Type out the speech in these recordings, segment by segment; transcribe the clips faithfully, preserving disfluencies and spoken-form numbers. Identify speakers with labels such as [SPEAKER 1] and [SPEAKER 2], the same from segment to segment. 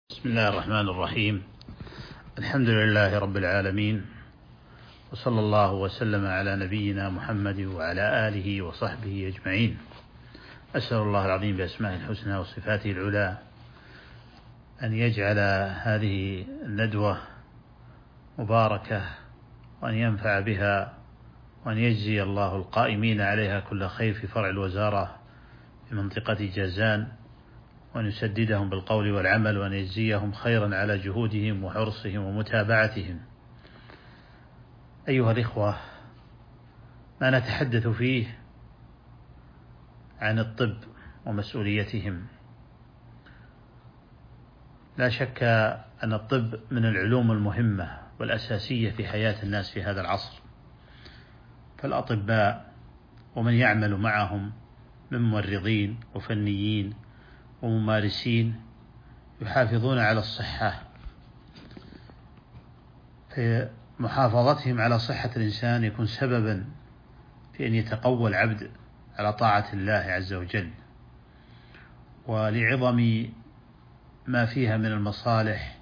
[SPEAKER 1] بسم الله الرحمن الرحيم. الحمد لله رب العالمين، وصلى الله وسلم على نبينا محمد وعلى آله وصحبه أجمعين. أسأل الله العظيم بأسمائه الحسنى وصفاته العلى أن يجعل هذه الندوة مباركة، وأن ينفع بها، وأن يجزي الله القائمين عليها كل خير في فرع الوزارة في منطقة جازان، وأن يسددهم بالقول والعمل، وأن يجزيهم خيرا على جهودهم وحرصهم ومتابعتهم. أيها الإخوة، ما نتحدث فيه عن الطب ومسؤوليتهم. لا شك أن الطب من العلوم المهمة والأساسية في حياة الناس في هذا العصر، فالأطباء ومن يعمل معهم من ممرضين وفنيين وممارسين يحافظون على الصحة، فمحافظتهم على صحة الإنسان يكون سببا في أن يتقوى العبد على طاعة الله عز وجل. ولعظم ما فيها من المصالح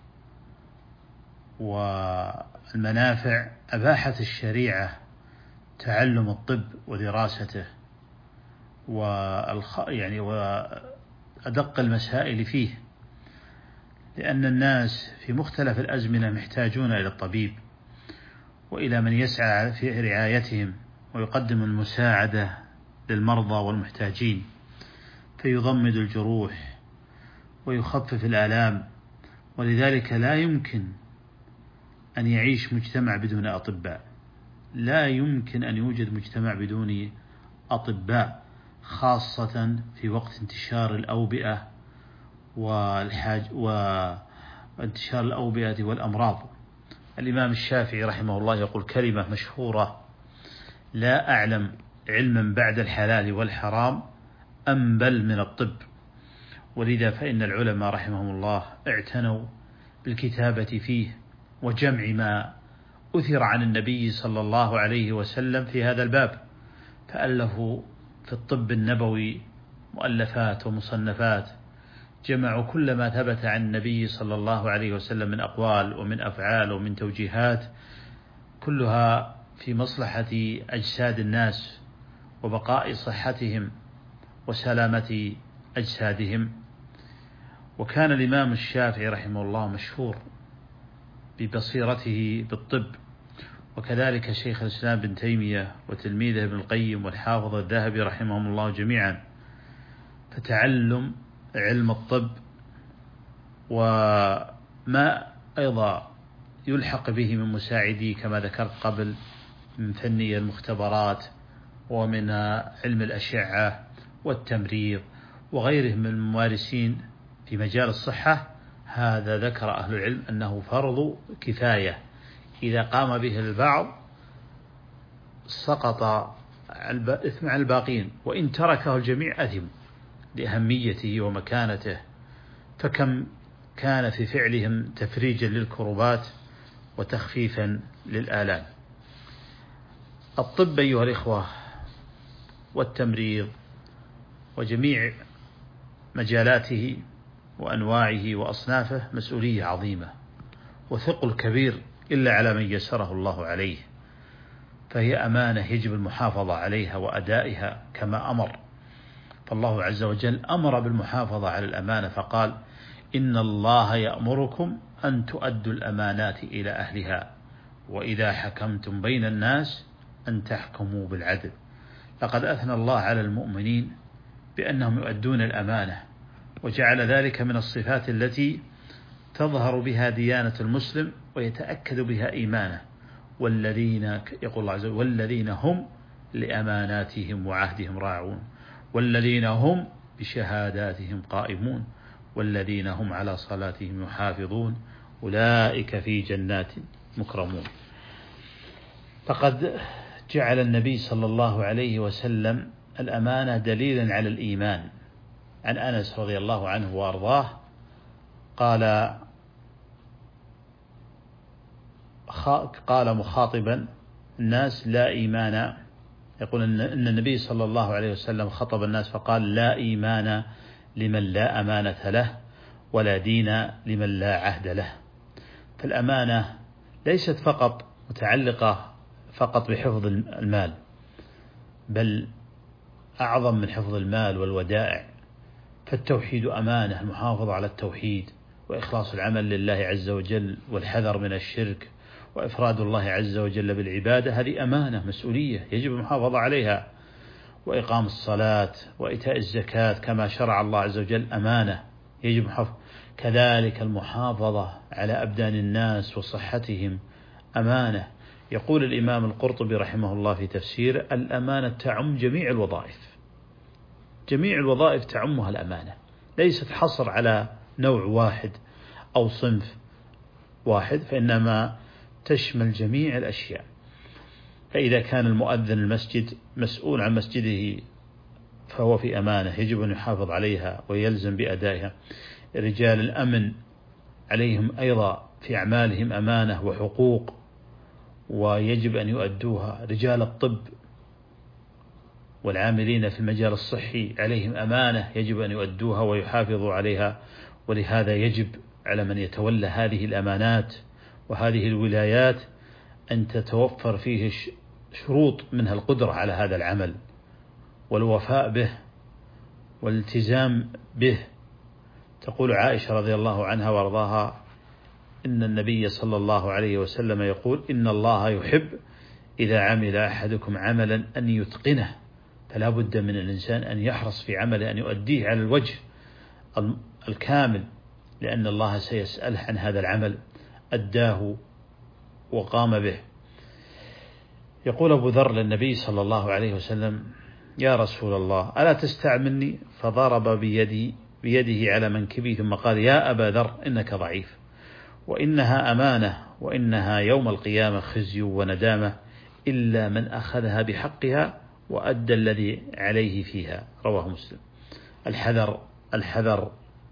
[SPEAKER 1] والمنافع أباحت الشريعة تعلم الطب ودراسته والخ... يعني وأدق المسائل فيه، لأن الناس في مختلف الأزمنة محتاجون إلى الطبيب وإلى من يسعى في رعايتهم ويقدم المساعدة للمرضى والمحتاجين، فيضمد الجروح ويخفف الآلام. ولذلك لا يمكن أن يعيش مجتمع بدون أطباء، لا يمكن أن يوجد مجتمع بدون أطباء، خاصة في وقت انتشار الأوبئة والحاج وانتشار الأوبئة والأمراض. الإمام الشافعي رحمه الله يقول كلمة مشهورة: لا أعلم علما بعد الحلال والحرام أنبل من الطب. ولذا فإن العلماء رحمهم الله اعتنوا بالكتابة فيه وجمع ما أثر عن النبي صلى الله عليه وسلم في هذا الباب، فألفوا في الطب النبوي مؤلفات ومصنفات، جمعوا كل ما ثبت عن النبي صلى الله عليه وسلم من أقوال ومن أفعال ومن توجيهات، كلها في مصلحة أجساد الناس وبقاء صحتهم وسلامة أجسادهم. وكان الإمام الشافعي رحمه الله مشهور ببصيرته بالطب، وكذلك شيخ الإسلام بن تيمية وتلميذه ابن القيم والحافظ الذهبي رحمهم الله جميعا. فتعلم علم الطب وما أيضا يلحق به من مساعدي كما ذكرت قبل، من فني المختبرات ومن علم الأشعة والتمريض وغيرهم من الممارسين في مجال الصحة، هذا ذكر أهل العلم أنه فرض كفاية، إذا قام به البعض سقط إثم على الباقين، وإن تركه الجميع أثم لأهميته ومكانته، فكم كان في فعلهم تفريجا للكربات وتخفيفا للآلام. الطب أيها الإخوة والتمريض وجميع مجالاته وأنواعه وأصنافه مسؤولية عظيمة وثقل كبير إلا على من يسره الله عليه، فهي أمانة يجب المحافظة عليها وأدائها كما أمر. فالله عز وجل أمر بالمحافظة على الأمانة فقال: إن الله يأمركم أن تؤدوا الأمانات إلى أهلها وإذا حكمتم بين الناس أن تحكموا بالعدل. لقد أثنى الله على المؤمنين بأنهم يؤدون الأمانة، وجعل ذلك من الصفات التي تظهر بها ديانة المسلم ويتأكد بها إيمانه. والذين يقول الله عز وجل: والذين هم لأماناتهم وعهدهم راعون، والذين هم بشهاداتهم قائمون، والذين هم على صلاتهم يحافظون، أولئك في جنات مكرمون. فقد جعل النبي صلى الله عليه وسلم الأمانة دليلا على الإيمان. عن أنس رضي الله عنه وأرضاه قال قال مخاطبا الناس: لا إيمان، يقول أن النبي صلى الله عليه وسلم خطب الناس فقال: لا إيمان لمن لا أمانة له، ولا دين لمن لا عهد له. فالأمانة ليست فقط متعلقة فقط بحفظ المال، بل أعظم من حفظ المال والودائع. فالتوحيد أمانة، المحافظة على التوحيد وإخلاص العمل لله عز وجل والحذر من الشرك وإفراد الله عز وجل بالعبادة، هذه أمانة مسؤولية يجب المحافظة عليها. وإقام الصلاة وإيتاء الزكاة كما شرع الله عز وجل أمانة يجب محافظة. كذلك المحافظة على أبدان الناس وصحتهم أمانة. يقول الإمام القرطبي رحمه الله في تفسير: الأمانة تعم جميع الوظائف، جميع الوظائف تعمها الأمانة، ليست حصر على نوع واحد أو صنف واحد، فإنما تشمل جميع الأشياء. فإذا كان المؤذن المسجد مسؤول عن مسجده فهو في أمانة يجب أن يحافظ عليها ويلزم بأدائها. رجال الأمن عليهم أيضا في أعمالهم أمانة وحقوق ويجب أن يؤدوها. رجال الطب والعاملين في المجال الصحي عليهم أمانة يجب أن يؤدوها ويحافظوا عليها. ولهذا يجب على من يتولى هذه الأمانات وهذه الولايات أن تتوفر فيه شروط، منها القدرة على هذا العمل والوفاء به والالتزام به. تقول عائشة رضي الله عنها وارضاها: إن النبي صلى الله عليه وسلم يقول: إن الله يحب إذا عمل أحدكم عملا أن يتقنه. فلا بد من الإنسان أن يحرص في عمله أن يؤديه على الوجه الكامل، لأن الله سيسأله عن هذا العمل أداه وقام به. يقول أبو ذر للنبي صلى الله عليه وسلم: يا رسول الله ألا تستعملني؟ فضرب بيدي بيده على منكبه ثم قال: يا أبا ذر إنك ضعيف، وإنها أمانة، وإنها يوم القيامة خزي وندامة إلا من أخذها بحقها وأدى الذي عليه فيها. رواه مسلم. الحذر الحذر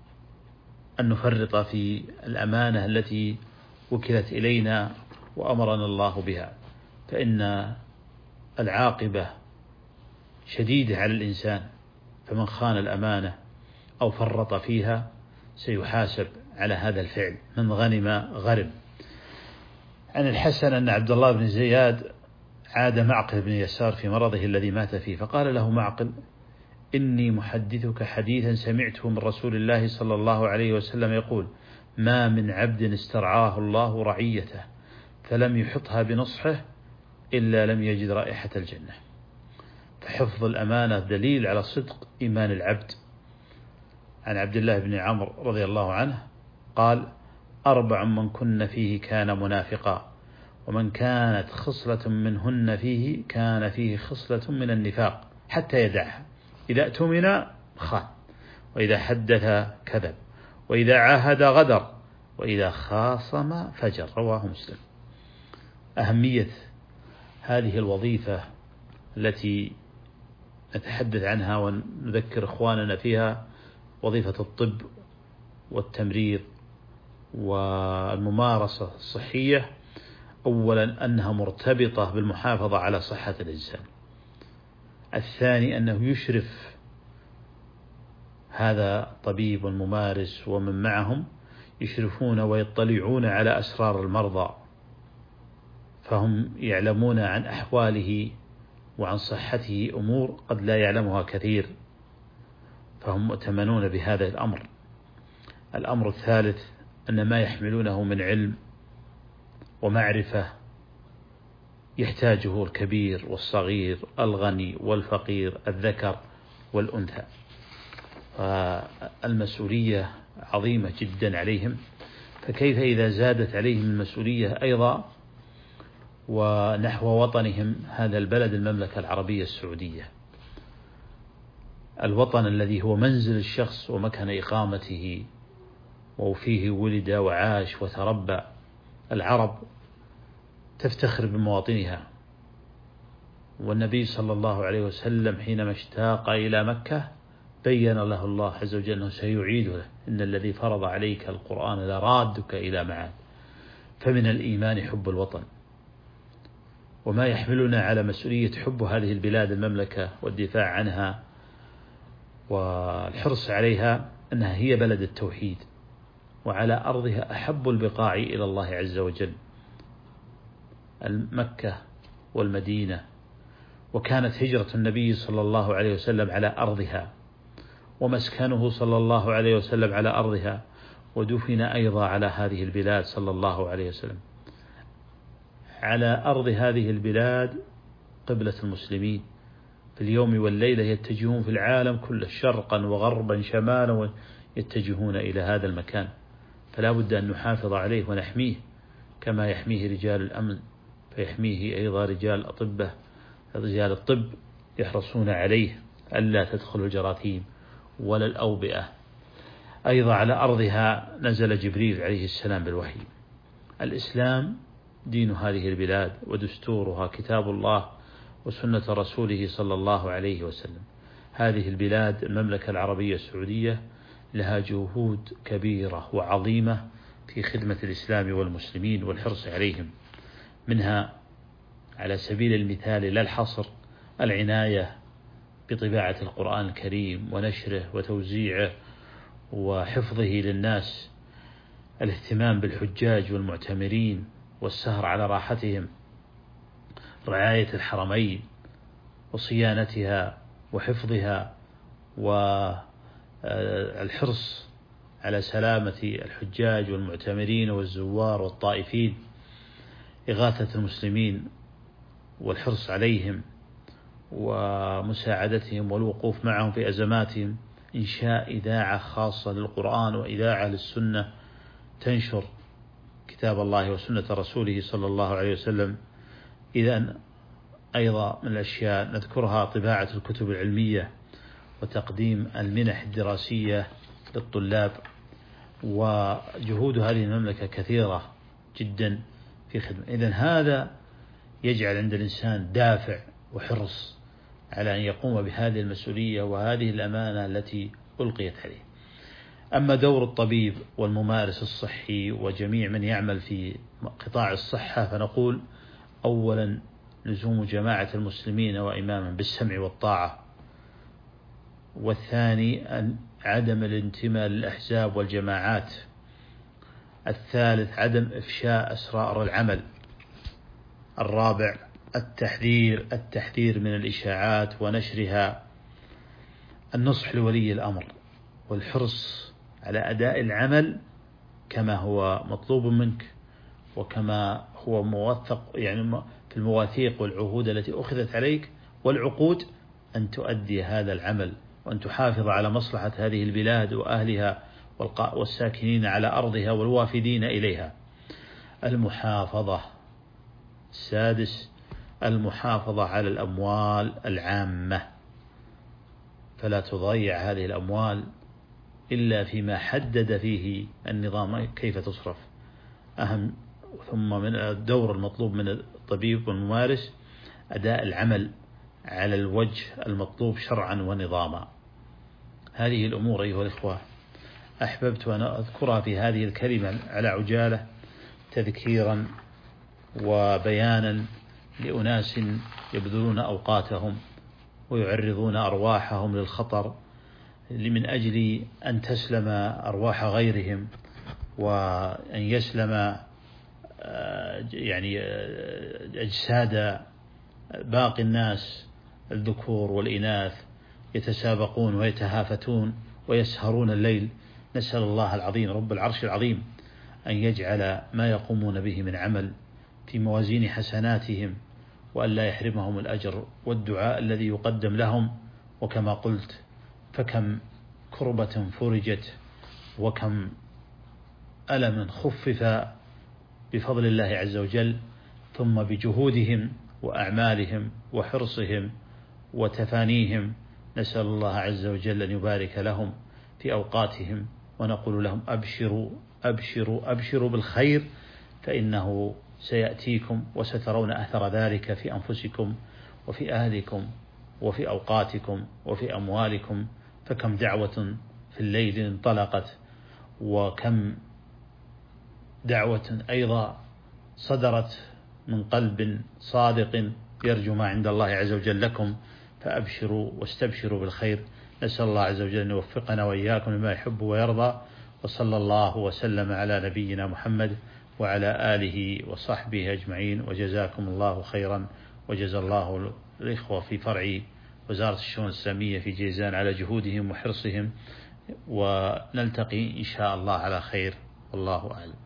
[SPEAKER 1] أن نفرط في الأمانة التي وكلت إلينا وأمرنا الله بها، فإن العاقبة شديدة على الإنسان، فمن خان الأمانة أو فرط فيها سيحاسب على هذا الفعل. من غنم غرم. عن الحسن أن عبد الله بن زياد عاد معقل بن يسار في مرضه الذي مات فيه، فقال له معقل: إني محدثك حديثا سمعته من رسول الله صلى الله عليه وسلم يقول: ما من عبد استرعاه الله رعيته فلم يحطها بنصحه إلا لم يجد رائحة الجنة. فحفظ الأمانة دليل على صدق إيمان العبد. عن عبد الله بن عمرو رضي الله عنه قال: أربع من كن فيه كان منافقا، ومن كانت خصلة منهن فيه كان فيه خصلة من النفاق حتى يدعها: إذا اؤتمن خان، وإذا حدث كذب، وإذا عاهد غدر، وإذا خاصم فجر. رواه مسلم. أهمية هذه الوظيفة التي نتحدث عنها ونذكر إخواننا فيها، وظيفة الطب والتمريض والممارسة الصحية، أولا أنها مرتبطة بالمحافظة على صحة الإنسان. الثاني أنه يشرف هذا الطبيب والممارس ومن معهم يشرفون ويطلعون على أسرار المرضى، فهم يعلمون عن أحواله وعن صحته أمور قد لا يعلمها كثير، فهم مؤتمنون بهذا الأمر. الأمر الثالث أن ما يحملونه من علم ومعرفة يحتاجه الكبير والصغير، الغني والفقير، الذكر والأنثى. فالمسؤولية عظيمة جدا عليهم، فكيف إذا زادت عليهم المسؤولية أيضا ونحو وطنهم هذا البلد المملكة العربية السعودية، الوطن الذي هو منزل الشخص ومكان إقامته وفيه ولد وعاش وتربى. العرب تفتخر بمواطنها، والنبي صلى الله عليه وسلم حينما اشتاق إلى مكة بين له الله عز وجل أنه سيعيده له: إن الذي فرض عليك القرآن لرادك إلى معاد. فمن الإيمان حب الوطن، وما يحملنا على مسؤولية حب هذه البلاد المملكة والدفاع عنها والحرص عليها أنها هي بلد التوحيد، وعلى أرضها أحب البقاع إلى الله عز وجل، مكة والمدينة، وكانت هجرة النبي صلى الله عليه وسلم على أرضها، ومسكنه صلى الله عليه وسلم على أرضها، ودفن أيضا على هذه البلاد صلى الله عليه وسلم. على أرض هذه البلاد قبلة المسلمين في اليوم والليلة، يتجهون في العالم كله شرقا وغربا شمالا يتجهون إلى هذا المكان، فلا بد أن نحافظ عليه ونحميه كما يحميه رجال الأمن، فيحميه أيضا رجال الأطباء رجال الطب يحرصون عليه ألا تدخل الجراثيم ولا الأوبئة. أيضا على أرضها نزل جبريل عليه السلام بالوحي. الإسلام دين هذه البلاد، ودستورها كتاب الله وسنة رسوله صلى الله عليه وسلم. هذه البلاد المملكة العربية السعودية لها جهود كبيرة وعظيمة في خدمة الإسلام والمسلمين والحرص عليهم، منها على سبيل المثال لا الحصر العناية بطباعة القرآن الكريم ونشره وتوزيعه وحفظه للناس، الاهتمام بالحجاج والمعتمرين والسهر على راحتهم، رعاية الحرمين وصيانتها وحفظها، والحرص على سلامة الحجاج والمعتمرين والزوار والطائفين، إغاثة المسلمين والحرص عليهم ومساعدتهم والوقوف معهم في أزماتهم، إنشاء إذاعة خاصة للقرآن وإذاعة للسنة تنشر كتاب الله وسنة رسوله صلى الله عليه وسلم. إذن أيضا من الأشياء نذكرها طباعة الكتب العلمية وتقديم المنح الدراسية للطلاب، وجهود هذه المملكة كثيرة جدا في خدمة. إذن هذا يجعل عند الإنسان دافع وحرص على أن يقوم بهذه المسؤولية وهذه الأمانة التي ألقيت عليه. أما دور الطبيب والممارس الصحي وجميع من يعمل في قطاع الصحة، فنقول أولا لزوم جماعة المسلمين وإماما بالسمع والطاعة، والثاني أن عدم الانتماء للأحزاب والجماعات، الثالث عدم إفشاء أسرار العمل، الرابع التحذير التحذير من الإشاعات ونشرها، النصح لولي الأمر والحرص على أداء العمل كما هو مطلوب منك وكما هو موثق يعني في المواثيق والعهود التي أخذت عليك والعقود، أن تؤدي هذا العمل وأن تحافظ على مصلحة هذه البلاد وأهلها والساكنين على أرضها والوافدين إليها. المحافظة السادس المحافظة على الأموال العامة، فلا تضيع هذه الأموال إلا فيما حدد فيه النظام كيف تصرف. أهم ثم من الدور المطلوب من الطبيب والممارس أداء العمل على الوجه المطلوب شرعا ونظاما. هذه الأمور أيها الإخوة أحببت أن أذكرها في هذه الكلمة على عجالة تذكيرا وبيانا لأناس يبذلون أوقاتهم ويعرضون أرواحهم للخطر من أجل أن تسلم أرواح غيرهم وأن يسلم يعني أجساد باقي الناس الذكور والإناث يتسابقون ويتهافتون ويسهرون الليل. نسأل الله العظيم رب العرش العظيم أن يجعل ما يقومون به من عمل في موازين حسناتهم، وأن لا يحرمهم الأجر والدعاء الذي يقدم لهم. وكما قلت فكم كربة فرجت وكم ألم خفف بفضل الله عز وجل، ثم بجهودهم وأعمالهم وحرصهم وتفانيهم. نسأل الله عز وجل أن يبارك لهم في أوقاتهم، ونقول لهم أبشروا أبشروا أبشروا بالخير، فإنه سيأتيكم وسترون أثر ذلك في أنفسكم وفي أهلكم وفي أوقاتكم وفي أموالكم. فكم دعوة في الليل انطلقت، وكم دعوة أيضا صدرت من قلب صادق يرجو ما عند الله عز وجل لكم. فأبشروا واستبشروا بالخير. نسأل الله عز وجل أن يوفقنا وإياكم لما يحب ويرضى، وصلى الله وسلم على نبينا محمد وعلى آله وصحبه أجمعين، وجزاكم الله خيرا، وجزا الله الإخوة في فرع وزارة الشؤون الإسلامية في جيزان على جهودهم وحرصهم، ونلتقي إن شاء الله على خير، والله أعلم.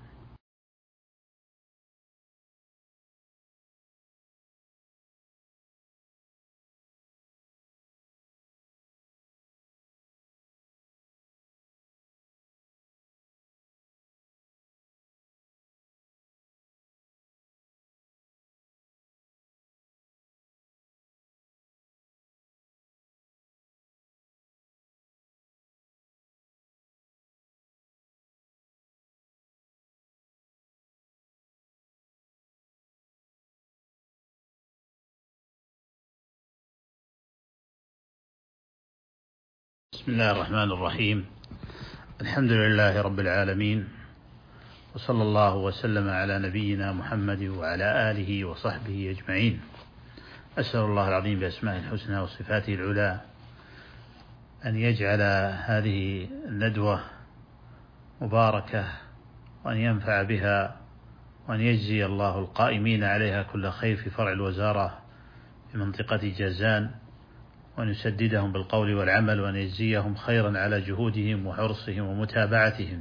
[SPEAKER 1] بسم الله الرحمن الرحيم. الحمد لله رب العالمين، وصلى الله وسلم على نبينا محمد وعلى آله وصحبه أجمعين. أسأل الله العظيم بأسمائه الحسنى وصفاته العلى أن يجعل هذه الندوة مباركة، وأن ينفع بها، وأن يجزي الله القائمين عليها كل خير في فرع الوزارة في منطقة جازان، وأن يسددهم بالقول والعمل، وأن يجزيهم خيرا على جهودهم وحرصهم ومتابعتهم.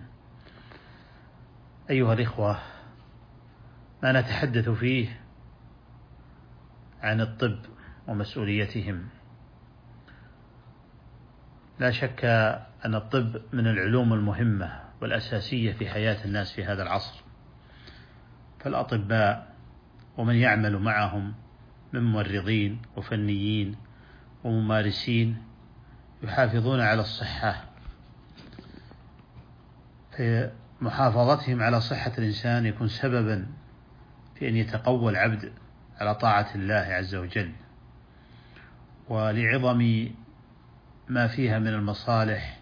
[SPEAKER 1] أيها الإخوة، ما نتحدث فيه عن الطب ومسؤوليتهم. لا شك أن الطب من العلوم المهمة والأساسية في حياة الناس في هذا العصر، فالأطباء ومن يعمل معهم من ممرضين وفنيين وممارسين يحافظون على الصحة، فمحافظتهم على صحة الإنسان يكون سببا في أن يتقوى العبد على طاعة الله عز وجل. ولعظم ما فيها من المصالح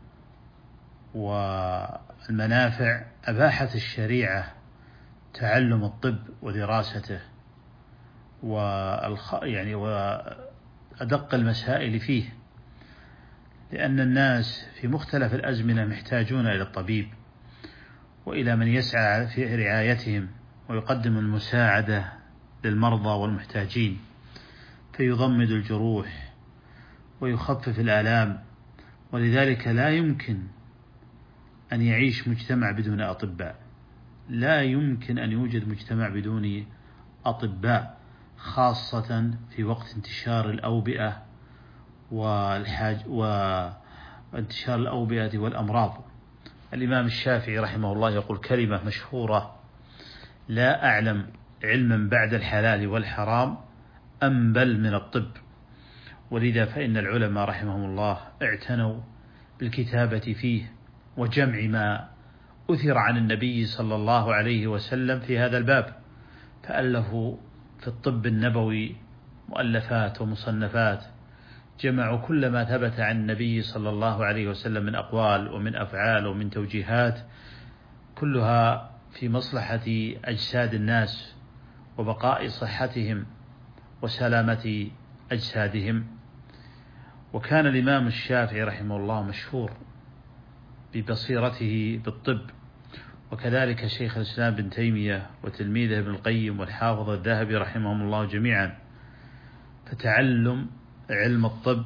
[SPEAKER 1] والمنافع أباحت الشريعة تعلم الطب ودراسته والخ... يعني وأدق المسائل فيه، لأن الناس في مختلف الأزمنة محتاجون إلى الطبيب وإلى من يسعى في رعايتهم ويقدم المساعدة للمرضى والمحتاجين، فيضمد الجروح ويخفف الآلام. ولذلك لا يمكن أن يعيش مجتمع بدون أطباء، لا يمكن أن يوجد مجتمع بدون أطباء، خاصة في وقت انتشار الأوبئة والحاج وانتشار الأوبئة والأمراض. الإمام الشافعي رحمه الله يقول كلمة مشهورة: لا أعلم علما بعد الحلال والحرام أنبل من الطب. ولذا فإن العلماء رحمهم الله اعتنوا بالكتابة فيه وجمع ما أثر عن النبي صلى الله عليه وسلم في هذا الباب، فألفوا في الطب النبوي مؤلفات ومصنفات، جمعوا كل ما ثبت عن النبي صلى الله عليه وسلم من أقوال ومن أفعال ومن توجيهات، كلها في مصلحة أجساد الناس وبقاء صحتهم وسلامة أجسادهم. وكان الإمام الشافعي رحمه الله مشهور ببصيرته بالطب، وكذلك شيخ الإسلام بن تيمية وتلميذه ابن القيم والحافظ الذهبي رحمهم الله جميعا. فتعلم علم الطب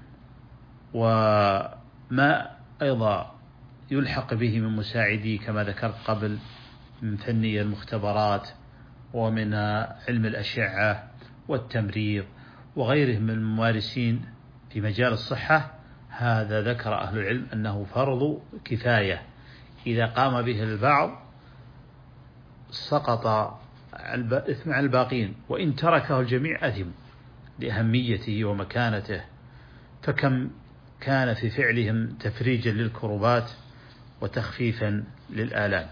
[SPEAKER 1] وما أيضا يلحق به من مساعدي كما ذكرت قبل من فني المختبرات ومن علم الأشعة والتمريض وغيره من الممارسين في مجال الصحة، هذا ذكر أهل العلم أنه فرض كفاية، إذا قام به البعض سقط إثم على الباقين، وإن تركه الجميع أثم لأهميته ومكانته، فكم كان في فعلهم تفريجا للكربات وتخفيفا للآلام.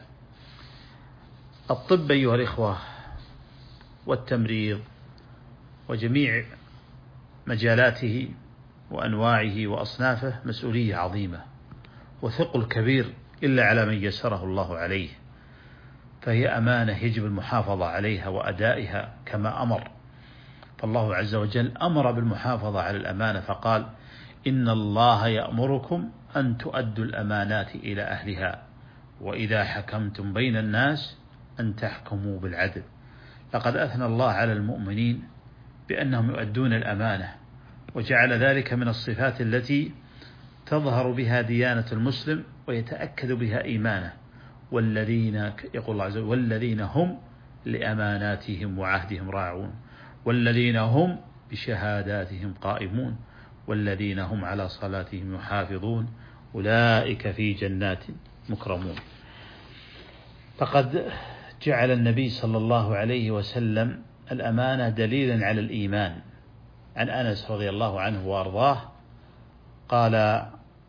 [SPEAKER 1] الطب أيها الإخوة والتمريض وجميع مجالاته وأنواعه وأصنافه مسؤولية عظيمة وثقل كبير إلا على من يسره الله عليه، فهي أمانة يجب المحافظة عليها وأدائها كما أمر. فالله عز وجل أمر بالمحافظة على الأمانة فقال: إن الله يأمركم أن تؤدوا الأمانات إلى أهلها، وإذا حكمتم بين الناس أن تحكموا بالعدل. لقد أثنى الله على المؤمنين بأنهم يؤدون الأمانة، وجعل ذلك من الصفات التي تظهر بها ديانة المسلم ويتأكد بها إيمانه. والذين يقول الله عز وجل والذين هم لأماناتهم وعهدهم راعون، والذين هم بشهاداتهم قائمون، والذين هم على صلاتهم يحافظون، أولئك في جنات مكرمون. فقد جعل النبي صلى الله عليه وسلم الأمانة دليلا على الإيمان. عن أنس رضي الله عنه وأرضاه قال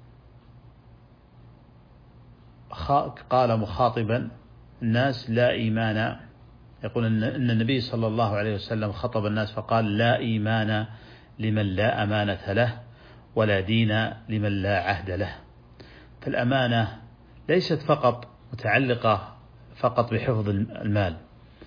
[SPEAKER 1] قال مخاطبا الناس لا إيمان، يقول أن النبي صلى الله عليه وسلم خطب الناس فقال لا إيمان لمن لا أمانة له، ولا دين لمن لا عهد له. فالأمانة ليست فقط متعلقة فقط بحفظ المال،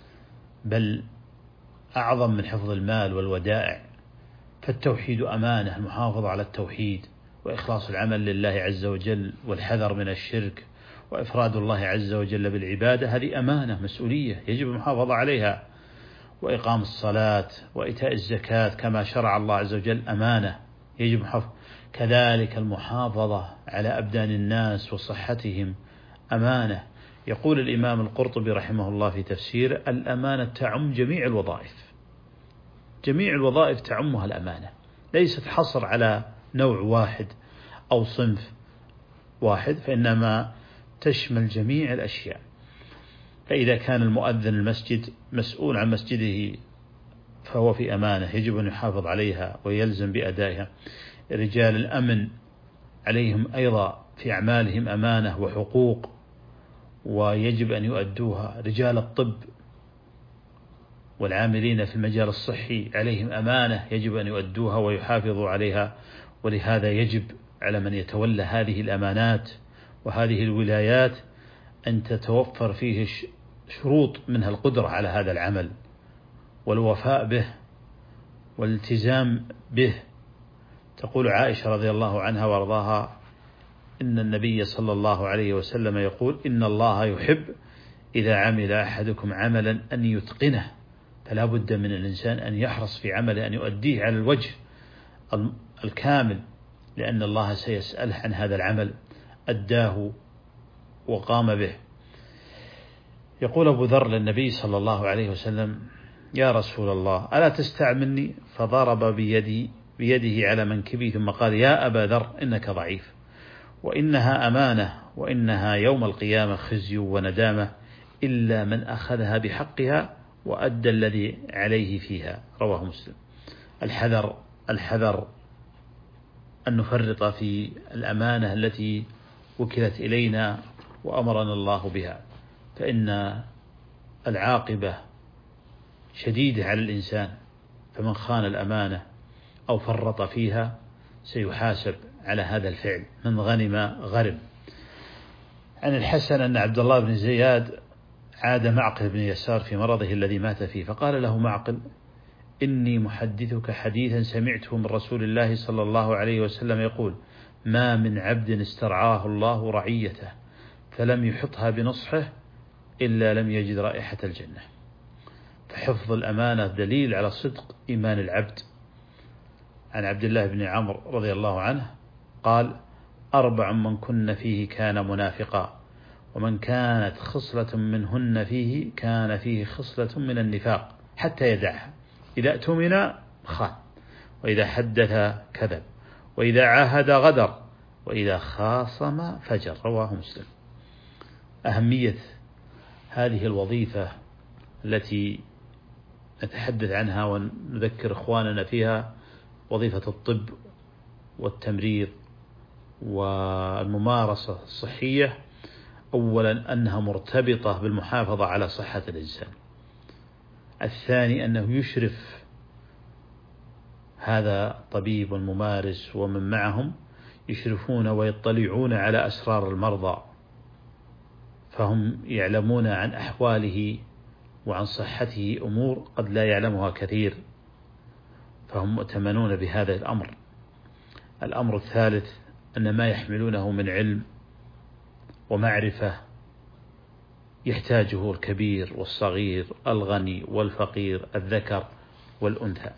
[SPEAKER 1] بل أعظم من حفظ المال والودائع. فالتوحيد أمانة، المحافظة على التوحيد وإخلاص العمل لله عز وجل والحذر من الشرك وإفراد الله عز وجل بالعبادة، هذه أمانة مسؤولية يجب المحافظة عليها. وإقام الصلاة وإيتاء الزكاة كما شرع الله عز وجل أمانة يجب محافظة. كذلك المحافظة على أبدان الناس وصحتهم أمانة. يقول الإمام القرطبي رحمه الله في تفسير: الأمانة تعم جميع الوظائف، جميع الوظائف تعمها الأمانة، ليست حصر على نوع واحد أو صنف واحد، فإنما تشمل جميع الأشياء. فإذا كان المؤذن المسجد مسؤول عن مسجده فهو في أمانة يجب أن يحافظ عليها ويلزم بأدائها. رجال الأمن عليهم أيضا في أعمالهم أمانة وحقوق ويجب أن يؤدوها. رجال الطب والعاملين في المجال الصحي عليهم أمانة يجب أن يؤدوها ويحافظوا عليها. ولهذا يجب على من يتولى هذه الأمانات وهذه الولايات أن تتوفر فيه شروط منها القدرة على هذا العمل والوفاء به والالتزام به. تقول عائشة رضي الله عنها وارضاها: إن النبي صلى الله عليه وسلم يقول: إن الله يحب إذا عمل أحدكم عملا أن يتقنه. فلا بد من الإنسان أن يحرص في عمله أن يؤديه على الوجه الكامل، لأن الله سيسأله عن هذا العمل أداه وقام به. يقول أبو ذر للنبي صلى الله عليه وسلم: يا رسول الله ألا تستعملني؟ فضرب بيده, بيده على منكبه ثم قال: يا أبا ذر إنك ضعيف، وإنها أمانة، وإنها يوم القيامة خزي وندامة إلا من أخذها بحقها وأدى الذي عليه فيها. رواه مسلم. الحذر الحذر أن نفرط في الأمانة التي وكلت إلينا وأمرنا الله بها، فإن العاقبة شديدة على الإنسان، فمن خان الأمانة أو فرط فيها سيحاسب على هذا الفعل. من غنم غرم. عن الحسن أن عبد الله بن زياد عاد معقل بن يسار في مرضه الذي مات فيه، فقال له معقل: إني محدثك حديثا سمعته من رسول الله صلى الله عليه وسلم يقول: ما من عبد استرعاه الله رعيته فلم يحطها بنصحه إلا لم يجد رائحة الجنة. فحفظ الأمانة دليل على صدق إيمان العبد. عن عبد الله بن عمرو رضي الله عنه قال: أربع من كن فيه كان منافقا، ومن كانت خصلة منهن فيه كان فيه خصلة من النفاق حتى يدعها: إذا اؤتمن خان، وإذا حدث كذب، وإذا عاهد غدر، وإذا خاصم فجر. رواه مسلم. أهمية هذه الوظيفة التي نتحدث عنها ونذكر إخواننا فيها، وظيفة الطب والتمريض والممارسة الصحية. أولا أنها مرتبطة بالمحافظة على صحة الإنسان. الثاني أنه يشرف هذا الطبيب والممارس ومن معهم يشرفون ويطلعون على أسرار المرضى، فهم يعلمون عن أحواله وعن صحته أمور قد لا يعلمها كثير، فهم مؤتمنون بهذا الأمر. الأمر الثالث أن ما يحملونه من علم ومعرفة يحتاجه الكبير والصغير، الغني والفقير، الذكر والأنثى.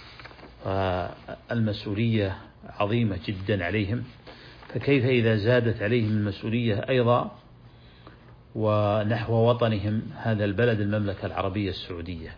[SPEAKER 1] فالمسؤولية عظيمة جدا عليهم، فكيف إذا زادت عليهم المسؤولية أيضا ونحو وطنهم هذا البلد المملكة العربية السعودية،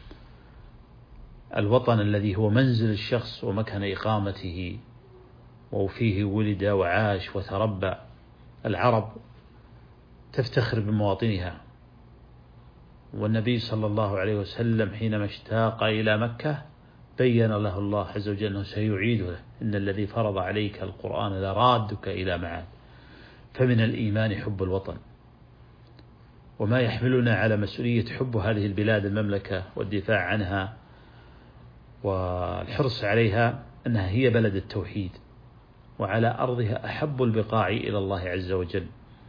[SPEAKER 1] الوطن الذي هو منزل الشخص ومكان إقامته وفيه ولد وعاش وتربى. العرب تفتخر بمواطنها، والنبي صلى الله عليه وسلم حينما اشتاق إلى مكة بين له الله عز وجل أنه سيعيده، إن الذي فرض عليك القرآن لرادك إلى معاد. فمن الإيمان حب الوطن، وما يحملنا على مسؤولية حب هذه البلاد المملكة والدفاع عنها والحرص عليها أنها هي بلد التوحيد، وعلى أرضها أحب البقاع إلى الله عز وجل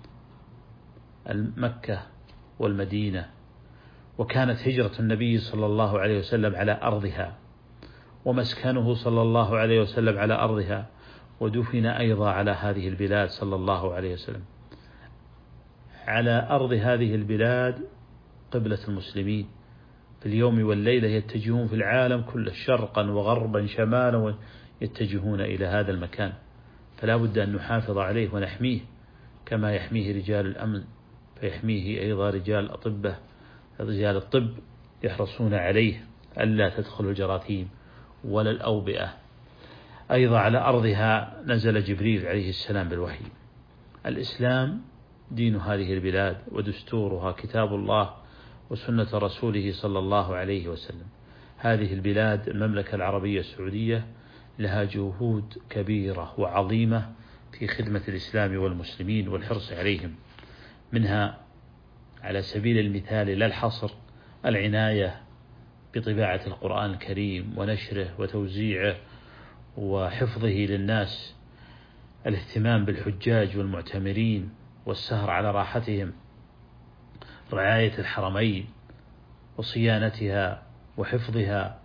[SPEAKER 1] مكة والمدينة، وكانت هجرة النبي صلى الله عليه وسلم على أرضها، ومسكنه صلى الله عليه وسلم على أرضها، ودفن أيضا على هذه البلاد صلى الله عليه وسلم. على أرض هذه البلاد قبلة المسلمين في اليوم والليلة، يتجهون في العالم كله شرقا وغربا شمالا يتجهون إلى هذا المكان، فلا بد أن نحافظ عليه ونحميه كما يحميه رجال الأمن، فيحميه أيضا رجال الأطباء رجال الطب يحرصون عليه ألا تدخل الجراثيم ولا الأوبئة. أيضا على أرضها نزل جبريل عليه السلام بالوحي. الإسلام دين هذه البلاد ودستورها كتاب الله وسنة رسوله صلى الله عليه وسلم. هذه البلاد المملكة العربية السعودية لها جهود كبيرة وعظيمة في خدمة الإسلام والمسلمين والحرص عليهم، منها على سبيل المثال لا الحصر العناية بطباعة القرآن الكريم ونشره وتوزيعه وحفظه للناس، الاهتمام بالحجاج والمعتمرين والسهر على راحتهم، رعاية الحرمين وصيانتها وحفظها،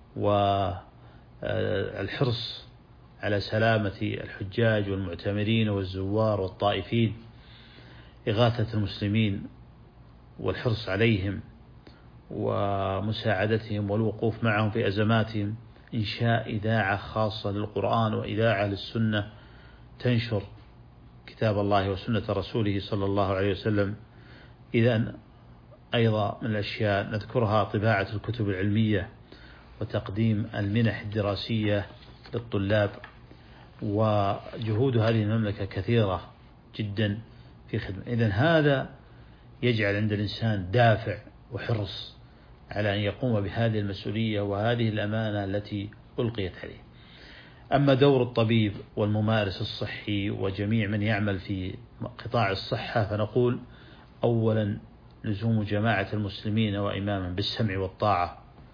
[SPEAKER 1] والحرص على سلامة الحجاج والمعتمرين والزوار والطائفين، إغاثة المسلمين والحرص عليهم ومساعدتهم والوقوف معهم في أزماتهم، إنشاء إذاعة خاصة للقرآن وإذاعة للسنة تنشر كتاب الله وسنة رسوله صلى الله عليه وسلم. إذن أيضا من الأشياء نذكرها طباعة الكتب العلمية وتقديم المنح الدراسية للطلاب، وجهود هذه المملكة كثيرة جدا في خدمة. إذن هذا يجعل عند الإنسان دافع وحرص على أن يقوم بهذه المسؤولية وهذه الأمانة التي ألقيت عليه. أما دور الطبيب والممارس الصحي وجميع من يعمل في قطاع الصحة، فنقول أولا لزوم جماعة المسلمين وإماما بالسمع والطاعة،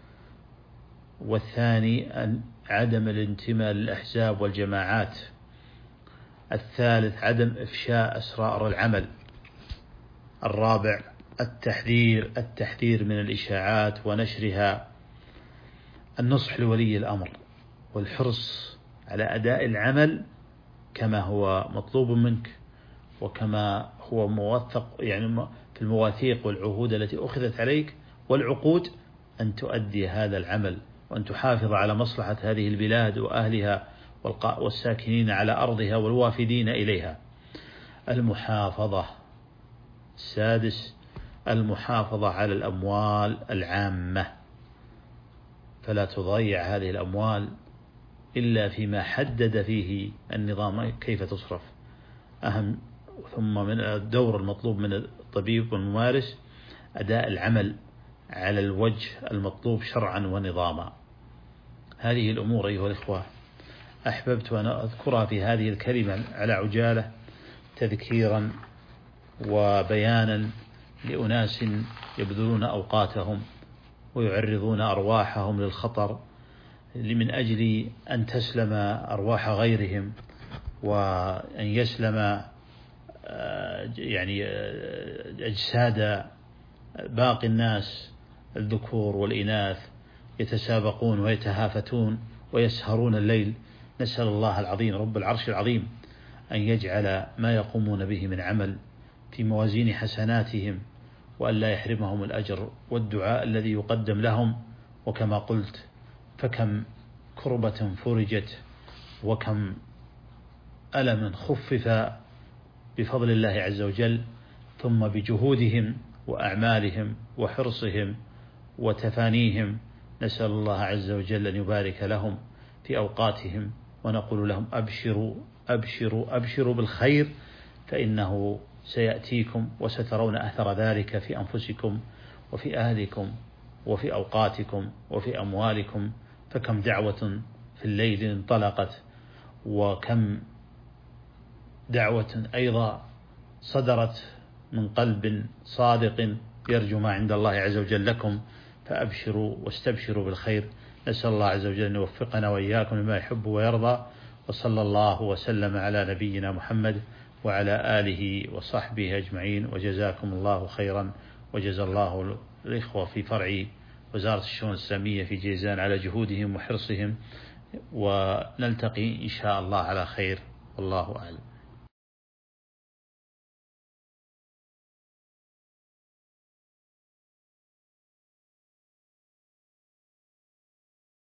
[SPEAKER 1] والثاني أن عدم الانتماء للأحزاب والجماعات، الثالث عدم إفشاء أسرار العمل، الرابع التحذير التحذير من الإشاعات ونشرها، النصح لولي الأمر والحرص على أداء العمل كما هو مطلوب منك وكما هو موثق يعني في المواثيق والعهود التي أخذت عليك والعقود، أن تؤدي هذا العمل وأن تحافظ على مصلحة هذه البلاد وأهلها والساكنين على أرضها والوافدين إليها. المحافظة السادس المحافظة على الأموال العامة، فلا تضيع هذه الأموال إلا فيما حدد فيه النظام كيف تصرف. أهم ثم من الدور المطلوب من الطبيب والممارس أداء العمل على الوجه المطلوب شرعا ونظاما. هذه الأمور أيها الإخوة أحببت أن أذكرها في هذه الكلمة على عجالة تذكيرا وبيانا لأناس يبذلون أوقاتهم ويعرضون أرواحهم للخطر من أجل أن تسلم أرواح غيرهم وأن يسلم يعني أجساد باقي الناس الذكور والإناث يتسابقون ويتهافتون ويسهرون الليل. نسأل الله العظيم رب العرش العظيم أن يجعل ما يقومون به من عمل في موازين حسناتهم، وأن لا يحرمهم الأجر والدعاء الذي يقدم لهم. وكما قلت، فكم كربة فرجت، وكم ألم خفف بفضل الله عز وجل، ثم بجهودهم وأعمالهم وحرصهم وتفانيهم. نسأل الله عز وجل أن يبارك لهم في أوقاتهم، ونقول لهم أبشروا أبشروا أبشروا بالخير، فإنه سيأتيكم وسترون أثر ذلك في أنفسكم وفي أهلكم وفي أوقاتكم وفي أموالكم. فكم دعوة في الليل انطلقت، وكم دعوة أيضا صدرت من قلب صادق يرجو ما عند الله عز وجل لكم. فأبشروا واستبشروا بالخير. نسأل الله عز وجل أن يوفقنا وإياكم لما يحب ويرضى، وصلى الله وسلم على نبينا محمد وعلى آله وصحبه أجمعين، وجزاكم الله خيرا، وجزا الله الإخوة في فرع وزارة الشؤون الإسلامية في جيزان على جهودهم وحرصهم، ونلتقي إن شاء الله على خير، والله أعلم.